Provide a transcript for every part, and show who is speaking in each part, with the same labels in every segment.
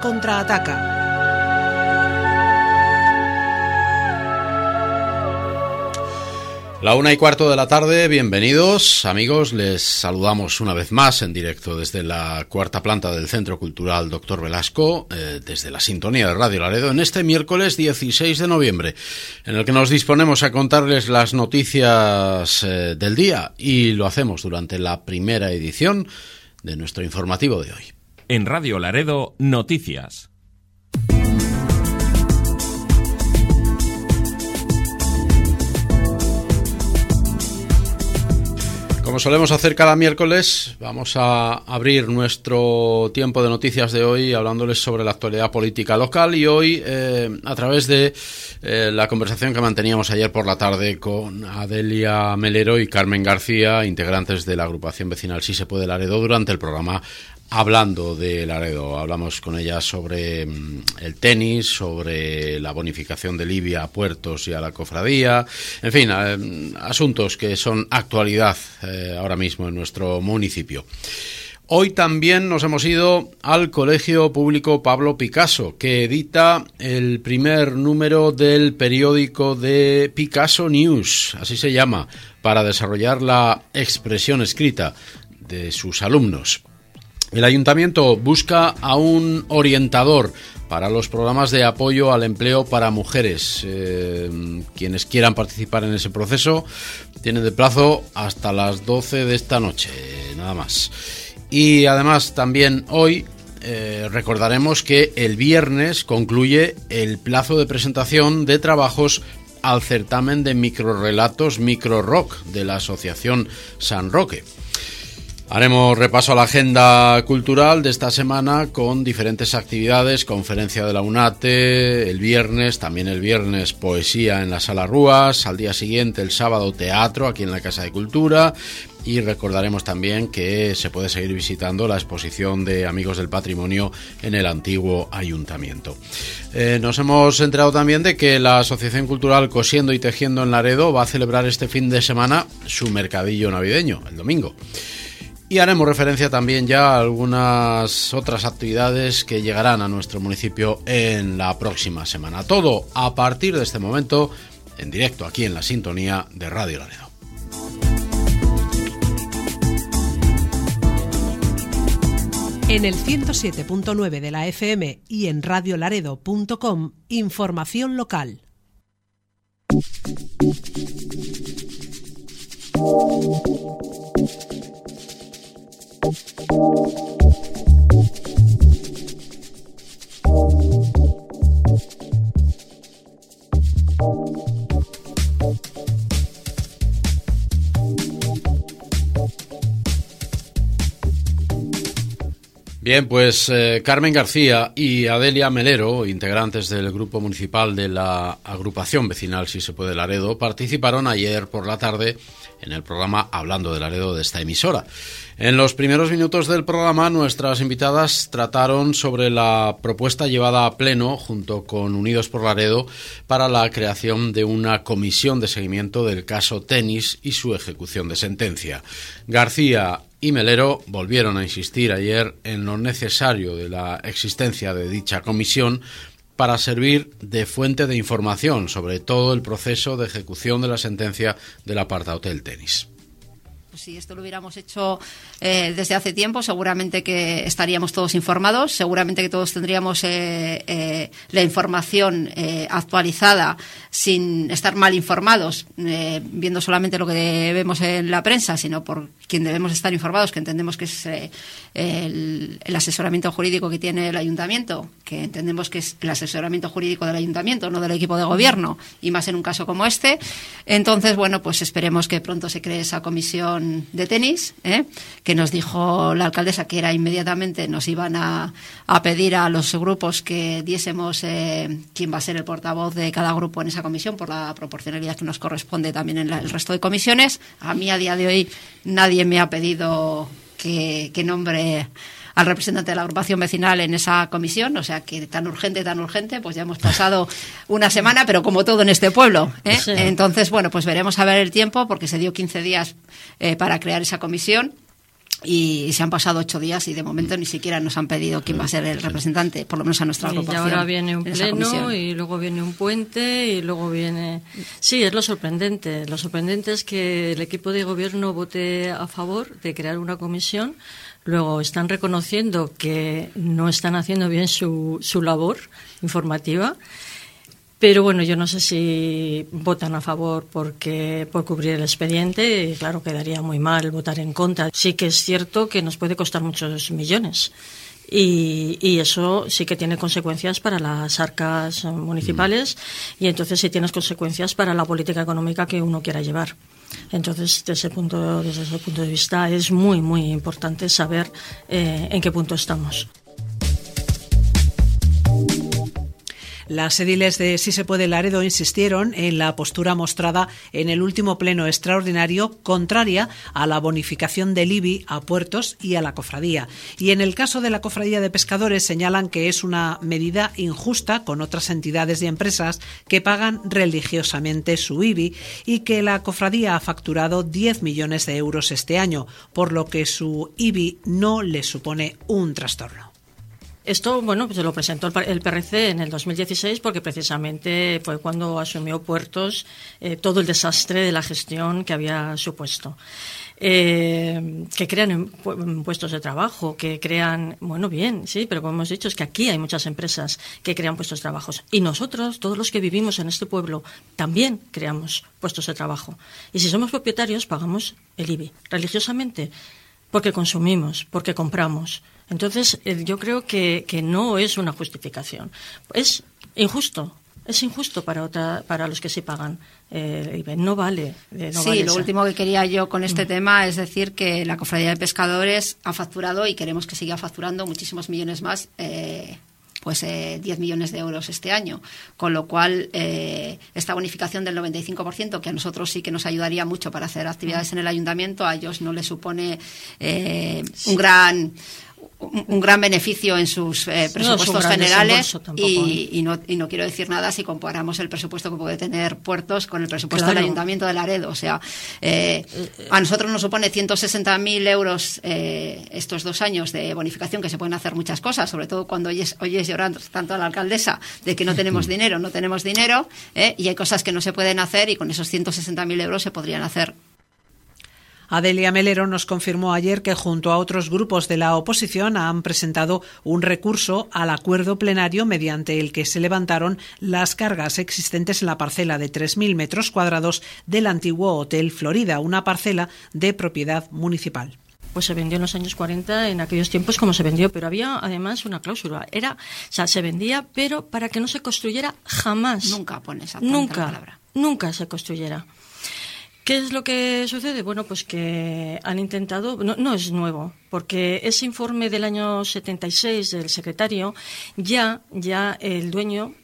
Speaker 1: contraataca.
Speaker 2: La 1:15 de la tarde, bienvenidos amigos, les saludamos una vez más en directo desde la cuarta planta del Centro Cultural Dr. Velasco, desde la sintonía de Radio Laredo, en este miércoles 16 de noviembre, en el que nos disponemos a contarles las noticias del día, y lo hacemos durante la primera edición de nuestro informativo de hoy.
Speaker 3: En Radio Laredo, noticias.
Speaker 2: Como solemos hacer cada miércoles, vamos a abrir nuestro tiempo de noticias de hoy hablándoles sobre la actualidad política local, y hoy a través de la conversación que manteníamos ayer por la tarde con Adelia Melero y Carmen García, integrantes de la agrupación vecinal Si se puede Laredo, durante el programa Hablando de Laredo. Hablamos con ellas sobre el tenis, sobre la bonificación del IBI a puertos y a la cofradía, en fin, asuntos que son actualidad ahora mismo en nuestro municipio. Hoy también nos hemos ido al Colegio Público Pablo Picasso, que edita el primer número del periódico de Picasso News, así se llama, para desarrollar la expresión escrita de sus alumnos. El ayuntamiento busca a un orientador para los programas de apoyo al empleo para mujeres. Quienes quieran participar en ese proceso tienen de plazo hasta las 12 de esta noche, nada más. Y además también hoy recordaremos que el viernes concluye el plazo de presentación de trabajos al certamen de microrrelatos Microrock de la Asociación San Roque. Haremos repaso a la agenda cultural de esta semana con diferentes actividades: conferencia de la UNATE el viernes, también el viernes poesía en la Sala Rúas, al día siguiente el sábado teatro aquí en la Casa de Cultura, y recordaremos también que se puede seguir visitando la exposición de Amigos del Patrimonio en el antiguo ayuntamiento. Nos hemos enterado también de que la Asociación Cultural Cosiendo y Tejiendo en Laredo va a celebrar este fin de semana su mercadillo navideño, el domingo. Y haremos referencia también ya a algunas otras actividades que llegarán a nuestro municipio en la próxima semana. Todo a partir de este momento, en directo aquí en la sintonía de Radio Laredo.
Speaker 1: En el 107.9 de la FM y en radiolaredo.com, información local.
Speaker 2: Bien, pues Carmen García y Adelia Melero, integrantes del grupo municipal de la agrupación vecinal Si se puede Laredo, participaron ayer por la tarde en el programa Hablando de Laredo de esta emisora. En los primeros minutos del programa, nuestras invitadas trataron sobre la propuesta llevada a pleno junto con Unidos por Laredo para la creación de una comisión de seguimiento del caso Tenis y su ejecución de sentencia. García y Melero volvieron a insistir ayer en lo necesario de la existencia de dicha comisión para servir de fuente de información sobre todo el proceso de ejecución de la sentencia del apartado del tenis.
Speaker 4: Pues si esto lo hubiéramos hecho desde hace tiempo, seguramente que estaríamos todos informados, seguramente que todos tendríamos la información actualizada sin estar mal informados, viendo solamente lo que vemos en la prensa, sino por quien debemos estar informados, que entendemos que es el asesoramiento jurídico que tiene el ayuntamiento, que entendemos que es el asesoramiento jurídico del ayuntamiento, no del equipo de gobierno, y más en un caso como este. Entonces, bueno, pues esperemos que pronto se cree esa comisión de tenis, que nos dijo la alcaldesa que era inmediatamente, nos iban a pedir a los grupos que diésemos quién va a ser el portavoz de cada grupo en esa comisión, por la proporcionalidad que nos corresponde también en el resto de comisiones. A mí, a día de hoy, nadie me ha pedido que nombre al representante de la agrupación vecinal en esa comisión, o sea que tan urgente, pues ya hemos pasado una semana, pero como todo en este pueblo, Sí. Entonces, bueno, pues veremos a ver el tiempo, porque se dio 15 días para crear esa comisión. y se han pasado 8 días y de momento ni siquiera nos han pedido quién va a ser el representante, por lo menos a nuestra agrupación.
Speaker 5: Y ahora viene un pleno y luego viene un puente y luego viene... Sí, es lo sorprendente. Lo sorprendente es que el equipo de gobierno vote a favor de crear una comisión. Luego están reconociendo que no están haciendo bien su labor informativa. Pero bueno, yo no sé si votan a favor por cubrir el expediente, y claro, quedaría muy mal votar en contra. Sí que es cierto que nos puede costar muchos millones y eso sí que tiene consecuencias para las arcas municipales y entonces sí tiene consecuencias para la política económica que uno quiera llevar. Entonces, desde ese punto de vista es muy, muy importante saber en qué punto estamos.
Speaker 1: Las ediles de Sí se puede Laredo insistieron en la postura mostrada en el último pleno extraordinario contraria a la bonificación del IBI a puertos y a la cofradía. Y en el caso de la cofradía de pescadores señalan que es una medida injusta con otras entidades y empresas que pagan religiosamente su IBI y que la cofradía ha facturado 10 millones de euros este año, por lo que su IBI no le supone un trastorno.
Speaker 5: Esto, bueno, pues se lo presentó el PRC en el 2016 porque precisamente fue cuando asumió Puertos todo el desastre de la gestión que había supuesto. Que crean puestos de trabajo, que crean, bueno, bien, sí, pero como hemos dicho es que aquí hay muchas empresas que crean puestos de trabajo y nosotros, todos los que vivimos en este pueblo, también creamos puestos de trabajo. Y si somos propietarios, pagamos el IBI religiosamente porque consumimos, porque compramos. Entonces, yo creo que no es una justificación. Es injusto para los que sí pagan. No vale.
Speaker 4: Lo último que quería yo con este tema es decir que la Cofradía de Pescadores ha facturado y queremos que siga facturando muchísimos millones más, 10 millones de euros este año. Con lo cual, esta bonificación del 95%, que a nosotros sí que nos ayudaría mucho para hacer actividades en el ayuntamiento, a ellos no les supone un gran beneficio en sus presupuestos generales y no quiero decir nada si comparamos el presupuesto que puede tener Puertos con el presupuesto del Ayuntamiento de Laredo. O sea, a nosotros nos supone 160.000 euros estos 2 años de bonificación, que se pueden hacer muchas cosas, sobre todo cuando oyes llorando tanto a la alcaldesa de que no tenemos dinero, y hay cosas que no se pueden hacer y con esos 160.000 euros se podrían hacer.
Speaker 1: Adelia Melero nos confirmó ayer que junto a otros grupos de la oposición han presentado un recurso al acuerdo plenario mediante el que se levantaron las cargas existentes en la parcela de 3.000 metros cuadrados del antiguo Hotel Florida, una parcela de propiedad municipal.
Speaker 5: Pues se vendió en los años 40, en aquellos tiempos como se vendió, pero había además una cláusula. Se vendía, pero para que no se construyera jamás.
Speaker 4: Nunca pones a tanta palabra.
Speaker 5: Nunca se construyera. ¿Qué es lo que sucede? Bueno, pues que han intentado, no es nuevo, porque ese informe del año 76 del secretario, ya el dueño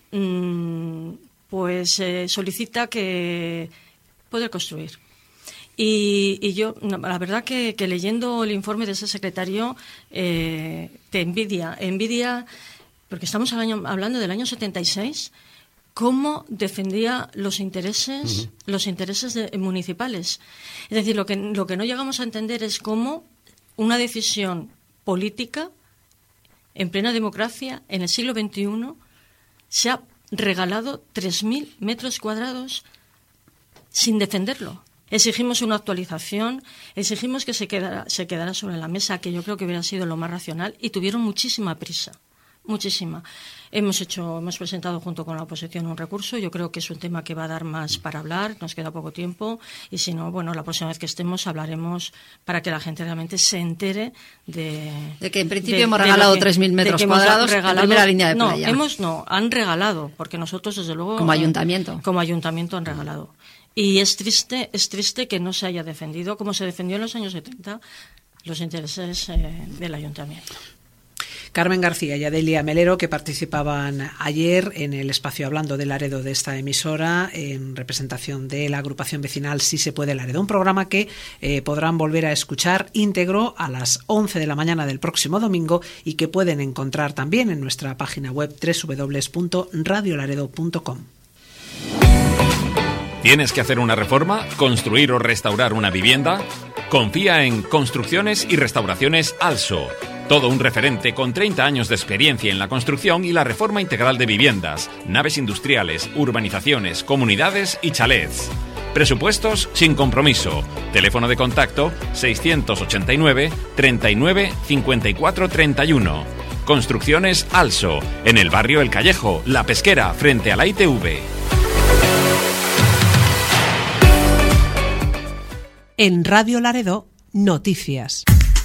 Speaker 5: solicita que poder construir. Y yo, la verdad que leyendo el informe de ese secretario, te envidia, porque estamos hablando del año 76, cómo defendía los intereses municipales. Es decir, lo que no llegamos a entender es cómo una decisión política en plena democracia en el siglo XXI se ha regalado 3.000 metros cuadrados sin defenderlo. Exigimos una actualización, exigimos que se quedara sobre la mesa, que yo creo que hubiera sido lo más racional, y tuvieron muchísima prisa. Muchísima. Hemos presentado junto con la oposición un recurso. Yo creo que es un tema que va a dar más para hablar. Nos queda poco tiempo y si no, la próxima vez que estemos hablaremos para que la gente realmente se entere de que en principio
Speaker 4: hemos regalado 3.000 metros cuadrados en primera línea de playa.
Speaker 5: Han regalado, porque nosotros desde luego
Speaker 4: como ayuntamiento
Speaker 5: han regalado. Y es triste que no se haya defendido como se defendió en los años 70 los intereses del ayuntamiento.
Speaker 1: Carmen García y Adelia Melero, que participaban ayer en el espacio Hablando de Laredo de esta emisora en representación de la agrupación vecinal Sí se puede Laredo, un programa que podrán volver a escuchar íntegro a las 11 de la mañana del próximo domingo y que pueden encontrar también en nuestra página web www.radiolaredo.com.
Speaker 3: ¿Tienes que hacer una reforma, construir o restaurar una vivienda? Confía en Construcciones y Restauraciones Also. Todo un referente con 30 años de experiencia en la construcción y la reforma integral de viviendas, naves industriales, urbanizaciones, comunidades y chalets. Presupuestos sin compromiso. Teléfono de contacto 689 39 54 31. Construcciones Also, en el barrio El Callejo, La Pesquera, frente a la ITV.
Speaker 1: En Radio Laredo, noticias.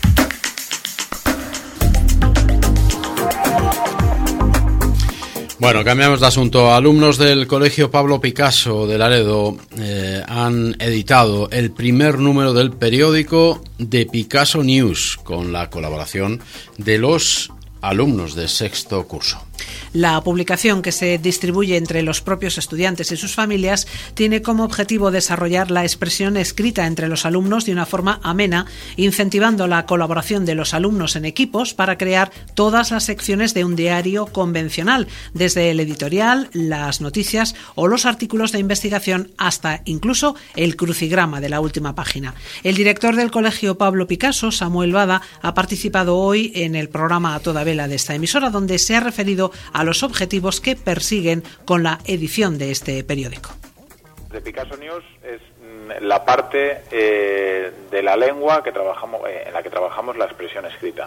Speaker 2: Bueno, cambiamos de asunto. Alumnos del Colegio Pablo Picasso de Laredo han editado el primer número del periódico de Picasso News con la colaboración de los alumnos de sexto curso.
Speaker 1: La publicación, que se distribuye entre los propios estudiantes y sus familias, tiene como objetivo desarrollar la expresión escrita entre los alumnos de una forma amena, incentivando la colaboración de los alumnos en equipos para crear todas las secciones de un diario convencional, desde el editorial, las noticias o los artículos de investigación hasta incluso el crucigrama de la última página. El director del Colegio Pablo Picasso, Samuel Bada, ha participado hoy en el programa A Toda Vela de esta emisora, donde se ha referido a los objetivos que persiguen con la edición de este periódico.
Speaker 6: De Picasso News es la parte de la lengua que trabajamos, en la que trabajamos la expresión escrita.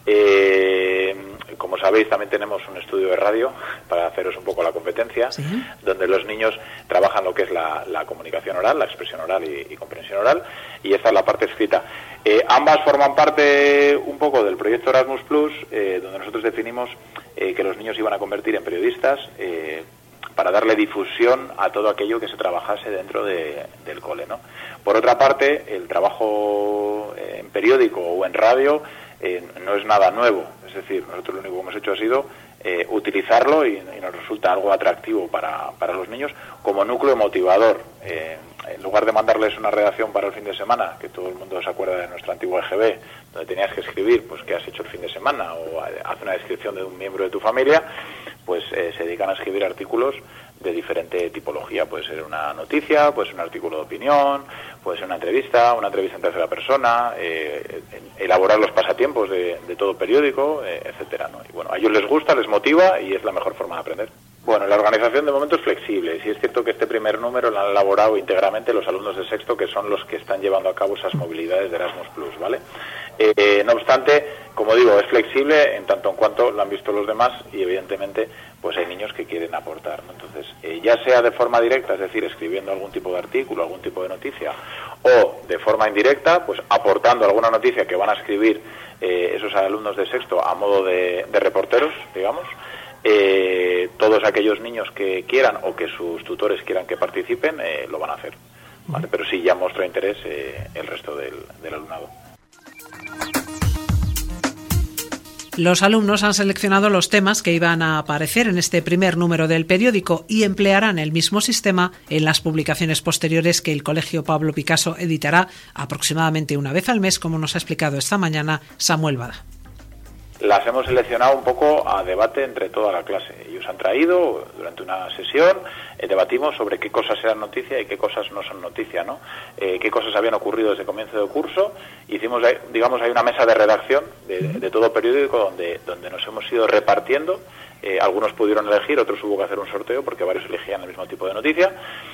Speaker 6: Como sabéis, también tenemos un estudio de radio para haceros un poco la competencia, ¿sí?, donde los niños trabajan lo que es la comunicación oral, la expresión oral y comprensión oral, y esta es la parte escrita. Ambas forman parte un poco del proyecto Erasmus+, donde nosotros definimos que los niños iban a convertir en periodistas para darle difusión a todo aquello que se trabajase dentro del cole, ¿no? Por otra parte, el trabajo en periódico o en radio no es nada nuevo, es decir, nosotros lo único que hemos hecho ha sido utilizarlo y nos resulta algo atractivo para los niños como núcleo motivador. En lugar de mandarles una redacción para el fin de semana, que todo el mundo se acuerda de nuestro antiguo EGB, donde tenías que escribir pues qué has hecho el fin de semana o haz una descripción de un miembro de tu familia, pues se dedican a escribir artículos de diferente tipología. Puede ser una noticia, puede ser un artículo de opinión, puede ser una entrevista en tercera persona, elaborar los pasatiempos de todo periódico, etcétera, ¿no? Y bueno, a ellos les gusta, les motiva y es la mejor forma de aprender. Bueno, la organización de momento es flexible. Sí es cierto que este primer número lo han elaborado íntegramente los alumnos de sexto, que son los que están llevando a cabo esas movilidades de Erasmus+, ¿vale? No obstante, como digo, es flexible en tanto en cuanto lo han visto los demás y evidentemente pues hay niños que quieren aportar, ¿no? Entonces, ya sea de forma directa, es decir, escribiendo algún tipo de artículo, algún tipo de noticia, o de forma indirecta, pues aportando alguna noticia que van a escribir esos alumnos de sexto a modo de reporteros, digamos. Todos aquellos niños que quieran o que sus tutores quieran que participen lo van a hacer, ¿vale? Pero sí ya mostró interés el resto del alumnado.
Speaker 1: Los alumnos han seleccionado los temas que iban a aparecer en este primer número del periódico y emplearán el mismo sistema en las publicaciones posteriores que el Colegio Pablo Picasso editará aproximadamente una vez al mes, como nos ha explicado esta mañana Samuel Bada.
Speaker 6: Las hemos seleccionado un poco a debate entre toda la clase. Ellos han traído, durante una sesión, debatimos sobre qué cosas eran noticia y qué cosas no son noticia, ¿no? Qué cosas habían ocurrido desde el comienzo del curso. Hicimos, digamos, hay una mesa de redacción de todo periódico donde nos hemos ido repartiendo. Algunos pudieron elegir, otros hubo que hacer un sorteo porque varios elegían el mismo tipo de noticia.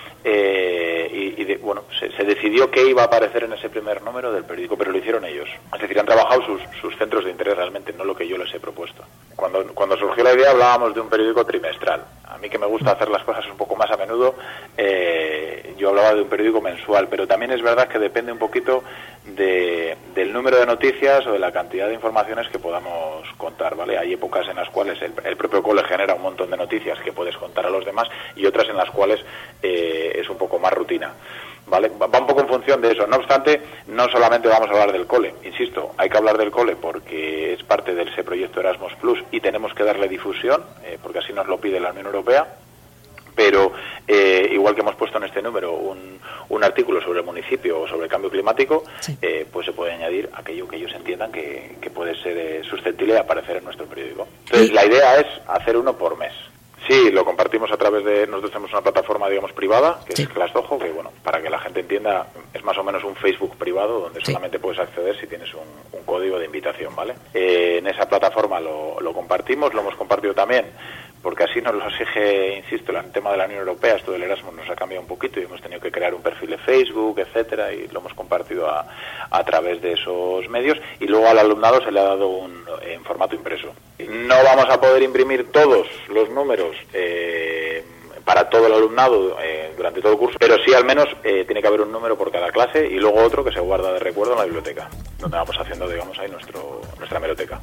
Speaker 6: Bueno, se decidió qué iba a aparecer en ese primer número del periódico, pero lo hicieron ellos. Es decir, han trabajado sus centros de interés realmente, no lo que yo les he propuesto. Cuando surgió la idea hablábamos de un periódico trimestral. A mí, que me gusta hacer las cosas un poco más a menudo, yo hablaba de un periódico mensual, pero también es verdad que depende un poquito del número de noticias o de la cantidad de informaciones que podamos contar, ¿vale? Hay épocas en las cuales el propio cole genera un montón de noticias que puedes contar a los demás y otras en las cuales es un poco más rutina, ¿vale? Va un poco en función de eso. No obstante, no solamente vamos a hablar del cole, insisto, hay que hablar del cole porque es parte de ese proyecto Erasmus+ y tenemos que darle difusión, porque así nos lo pide la Unión Europea. Pero igual que hemos puesto en este número un artículo sobre el municipio o sobre el cambio climático, sí, pues se puede añadir aquello que ellos entiendan que puede ser susceptible de aparecer en nuestro periódico. Entonces, la idea es hacer uno por mes. Sí, lo compartimos a través de... Nosotros tenemos una plataforma, digamos, privada, que es ClassDojo, que, bueno, para que la gente entienda, es más o menos un Facebook privado donde solamente puedes acceder si tienes un código de invitación, ¿vale? En esa plataforma lo compartimos, lo hemos compartido también, porque así nos lo exige, insisto, el tema de la Unión Europea. Esto del Erasmus nos ha cambiado un poquito y hemos tenido que crear un perfil de Facebook, etcétera, y lo hemos compartido a través de esos medios, y luego al alumnado se le ha dado en formato impreso. No vamos a poder imprimir todos los números para todo el alumnado durante todo el curso, pero sí al menos tiene que haber un número por cada clase y luego otro que se guarda de recuerdo en la biblioteca, donde vamos haciendo, digamos, ahí nuestra hemeroteca.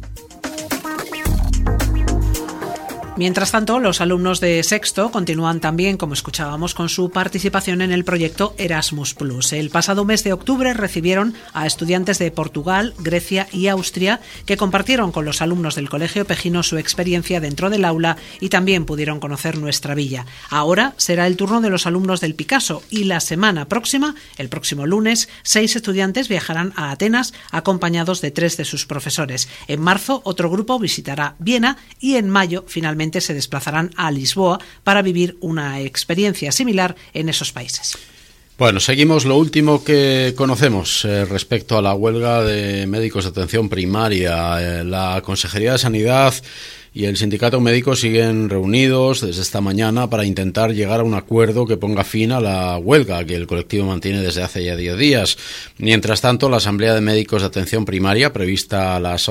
Speaker 1: Mientras tanto, los alumnos de sexto continúan también, como escuchábamos, con su participación en el proyecto Erasmus+. El pasado mes de octubre recibieron a estudiantes de Portugal, Grecia y Austria que compartieron con los alumnos del Colegio Pejino su experiencia dentro del aula y también pudieron conocer nuestra villa. Ahora será el turno de los alumnos del Picasso y la semana próxima, el próximo lunes, 6 estudiantes viajarán a Atenas acompañados de 3 de sus profesores. En marzo, otro grupo visitará Viena y en mayo, finalmente, se desplazarán a Lisboa para vivir una experiencia similar en esos países.
Speaker 2: Bueno, seguimos lo último que conocemos respecto a la huelga de médicos de atención primaria. La Consejería de Sanidad y el Sindicato Médico siguen reunidos desde esta mañana para intentar llegar a un acuerdo que ponga fin a la huelga que el colectivo mantiene desde hace ya 10 días. Mientras tanto, la Asamblea de Médicos de Atención Primaria, prevista a las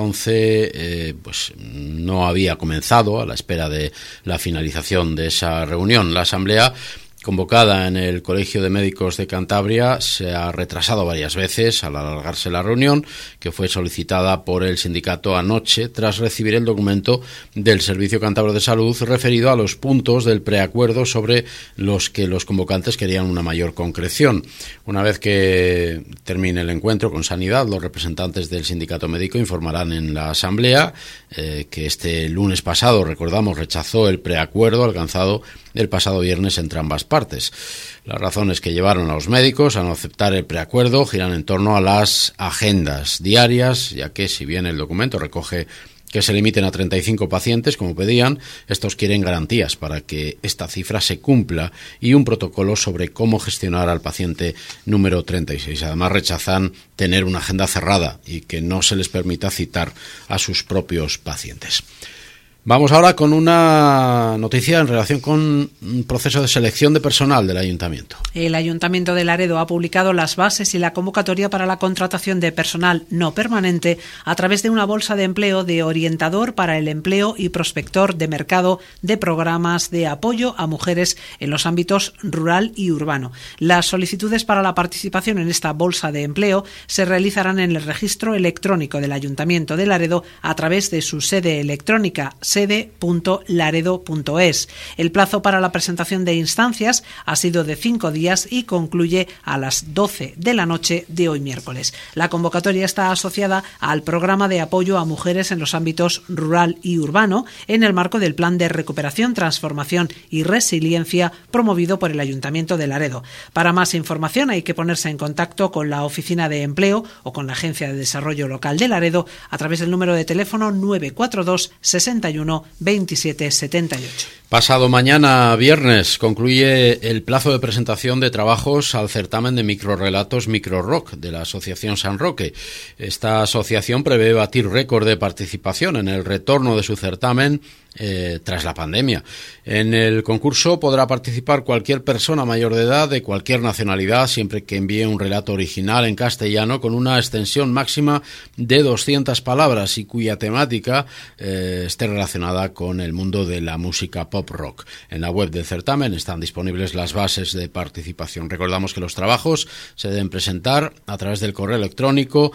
Speaker 2: 11, pues no había comenzado a la espera de la finalización de esa reunión. La Asamblea, convocada en el Colegio de Médicos de Cantabria, se ha retrasado varias veces al alargarse la reunión, que fue solicitada por el sindicato anoche tras recibir el documento del Servicio Cántabro de Salud referido a los puntos del preacuerdo sobre los que los convocantes querían una mayor concreción. Una vez que termine el encuentro con Sanidad, los representantes del sindicato médico informarán en la Asamblea que este lunes pasado, recordamos, rechazó el preacuerdo alcanzado el pasado viernes entre ambas partes. Las razones que llevaron a los médicos a no aceptar el preacuerdo giran en torno a las agendas diarias, ya que si bien el documento recoge que se limiten a 35 pacientes, como pedían, estos quieren garantías para que esta cifra se cumpla y un protocolo sobre cómo gestionar al paciente número 36. Además, rechazan tener una agenda cerrada y que no se les permita citar a sus propios pacientes. Vamos ahora con una noticia en relación con un proceso de selección de personal del Ayuntamiento.
Speaker 1: El Ayuntamiento de Laredo ha publicado las bases y la convocatoria para la contratación de personal no permanente a través de una bolsa de empleo de orientador para el empleo y prospector de mercado de programas de apoyo a mujeres en los ámbitos rural y urbano. Las solicitudes para la participación en esta bolsa de empleo se realizarán en el registro electrónico del Ayuntamiento de Laredo a través de su sede electrónica sede.laredo.es. El plazo para la presentación de instancias ha sido de 5 días y concluye a las 12 de la noche de hoy miércoles. La convocatoria está asociada al programa de apoyo a mujeres en los ámbitos rural y urbano en el marco del Plan de Recuperación, Transformación y Resiliencia promovido por el Ayuntamiento de Laredo. Para más información hay que ponerse en contacto con la Oficina de Empleo o con la Agencia de Desarrollo Local de Laredo a través del número de teléfono 942 61 27 78.
Speaker 2: Pasado mañana viernes concluye el plazo de presentación de trabajos al certamen de microrrelatos Microrock de la Asociación San Roque. Esta asociación prevé batir récord de participación en el retorno de su certamen tras la pandemia. En el concurso podrá participar cualquier persona mayor de edad de cualquier nacionalidad siempre que envíe un relato original en castellano con una extensión máxima de 200 palabras y cuya temática esté relacionada con el mundo de la música pop rock. En la web del certamen están disponibles las bases de participación. Recordamos que los trabajos se deben presentar a través del correo electrónico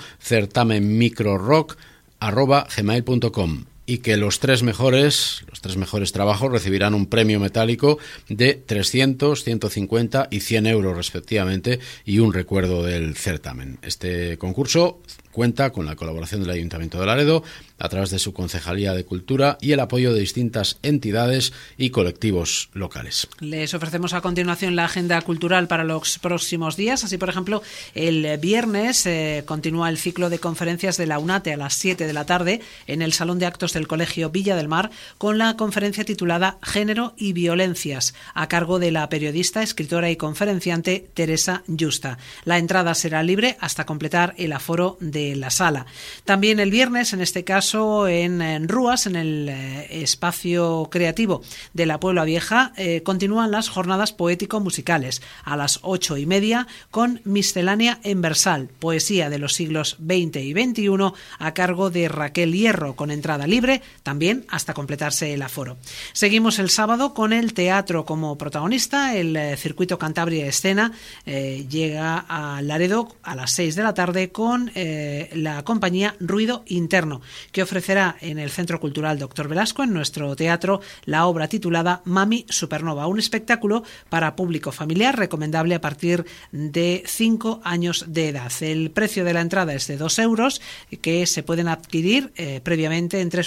Speaker 2: certamenmicrorock@gmail.com y que los tres mejores trabajos recibirán un premio metálico de 300, 150 y 100 euros respectivamente y un recuerdo del certamen. Este concurso cuenta con la colaboración del Ayuntamiento de Laredo a través de su Concejalía de Cultura y el apoyo de distintas entidades y colectivos locales.
Speaker 1: Les ofrecemos a continuación la agenda cultural para los próximos días. Así, por ejemplo, el viernes continúa el ciclo de conferencias de la UNATE a las 7 de la tarde en el Salón de Actos del Colegio Villa del Mar con la conferencia titulada Género y Violencias, a cargo de la periodista, escritora y conferenciante Teresa Yusta. La entrada será libre hasta completar el aforo de la sala. También el viernes, en este caso en Rúas, en el espacio creativo de la Puebla Vieja, continúan las jornadas poético-musicales a las 8:30 con Miscelánea en Versal, poesía de los siglos XX y XXI, a cargo de Raquel Hierro, con entrada libre también hasta completarse el aforo. Seguimos el sábado con el teatro como protagonista. El Circuito Cantabria Escena llega a Laredo a las 6 de la tarde con la compañía Ruido Interno, que ofrecerá en el Centro Cultural Dr. Velasco, en nuestro teatro, la obra titulada Mami Supernova, un espectáculo para público familiar recomendable a partir de 5 años de edad. El precio de la entrada es de 2 euros, que se pueden adquirir previamente en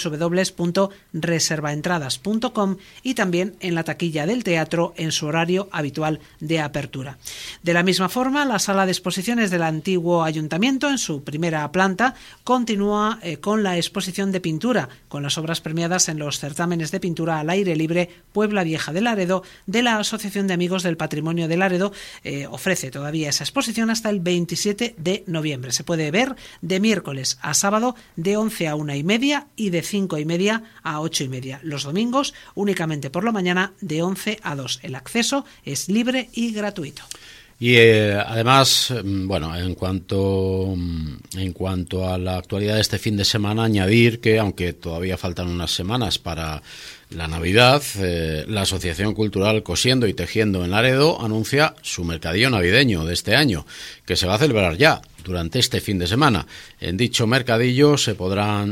Speaker 1: www.reservaentradas.com y también en la taquilla del teatro en su horario habitual de apertura. De la misma forma, la sala de exposiciones del antiguo ayuntamiento, en su primera planta, continúa con la exposición de pintura, con las obras premiadas en los certámenes de pintura al aire libre Puebla Vieja de Laredo de la Asociación de Amigos del Patrimonio de Laredo. Ofrece todavía esa exposición hasta el 27 de noviembre. Se puede ver de miércoles a sábado de 11 a 1:30 y de 5:30 a 8:30. Los domingos únicamente por la mañana de 11 a 2. El acceso es libre y gratuito.
Speaker 2: Y además, bueno, en cuanto a la actualidad de este fin de semana, añadir que, aunque todavía faltan unas semanas para la Navidad, la Asociación Cultural Cosiendo y Tejiendo en Laredo anuncia su mercadillo navideño de este año, que se va a celebrar ya durante este fin de semana. En dicho mercadillo se pondrán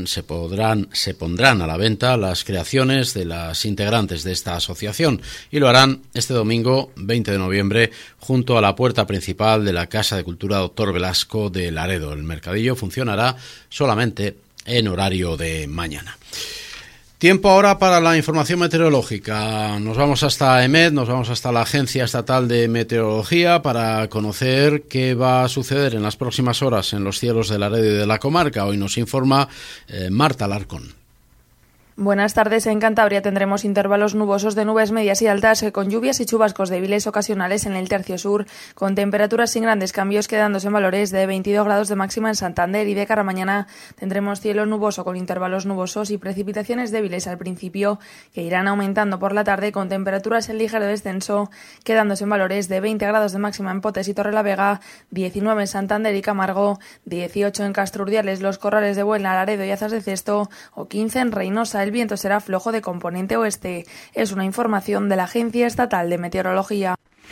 Speaker 2: a la venta las creaciones de las integrantes de esta asociación, y lo harán este domingo 20 de noviembre junto a la puerta principal de la Casa de Cultura Dr. Velasco de Laredo. El mercadillo funcionará solamente en horario de mañana. Tiempo ahora para la información meteorológica. Nos vamos hasta EMET, nos vamos hasta la Agencia Estatal de Meteorología para conocer qué va a suceder en las próximas horas en los cielos de Laredo y de la comarca. Hoy nos informa Marta Alarcón.
Speaker 7: Buenas tardes. En Cantabria tendremos intervalos nubosos de nubes medias y altas con lluvias y chubascos débiles ocasionales en el tercio sur, con temperaturas sin grandes cambios, quedándose en valores de 22 grados de máxima en Santander, y de cara a mañana tendremos cielo nuboso con intervalos nubosos y precipitaciones débiles al principio, que irán aumentando por la tarde con temperaturas en ligero descenso, quedándose en valores de 20 grados de máxima en Potes y Torrelavega, 19 en Santander y Camargo, 18 en Castro Urdiales, Los Corrales de Buelna, Laredo y Azas de Cesto, o 15 en Reynosa. El viento será flojo de componente oeste. Es una información de la Agencia Estatal de Meteorología.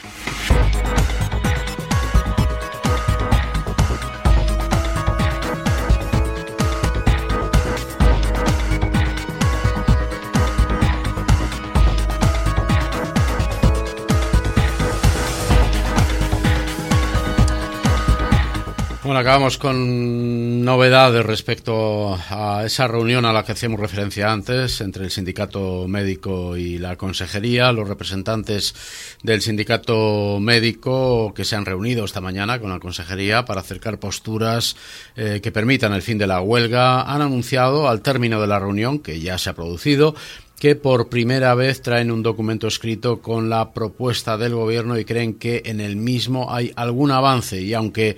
Speaker 2: Bueno, acabamos con novedades respecto a esa reunión a la que hacíamos referencia antes entre el sindicato médico y la consejería. Los representantes del sindicato médico que se han reunido esta mañana con la consejería para acercar posturas que permitan el fin de la huelga han anunciado al término de la reunión, que ya se ha producido, que por primera vez traen un documento escrito con la propuesta del gobierno y creen que en el mismo hay algún avance, y aunque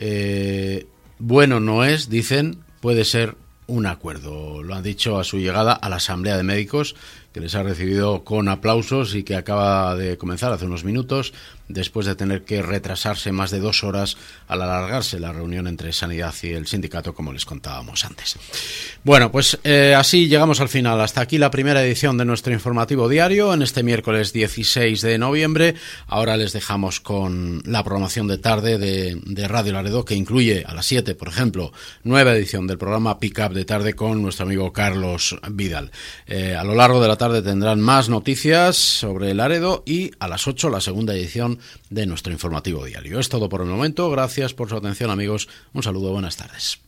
Speaker 2: bueno no es, dicen, puede ser un acuerdo. Lo han dicho a su llegada a la Asamblea de Médicos, que les ha recibido con aplausos y que acaba de comenzar hace unos minutos, después de tener que retrasarse más de 2 horas al alargarse la reunión entre Sanidad y el sindicato, como les contábamos antes. Bueno, pues así llegamos al final. Hasta aquí la primera edición de nuestro informativo diario en este miércoles 16 de noviembre. Ahora les dejamos con la programación de tarde de Radio Laredo, que incluye a las 7, por ejemplo, nueva edición del programa Pick Up de tarde con nuestro amigo Carlos Vidal. A lo largo de la tarde tendrán más noticias sobre Laredo, y a las 8 la segunda edición de nuestro informativo diario. Es todo por el momento. Gracias por su atención, amigos. Un saludo, buenas tardes.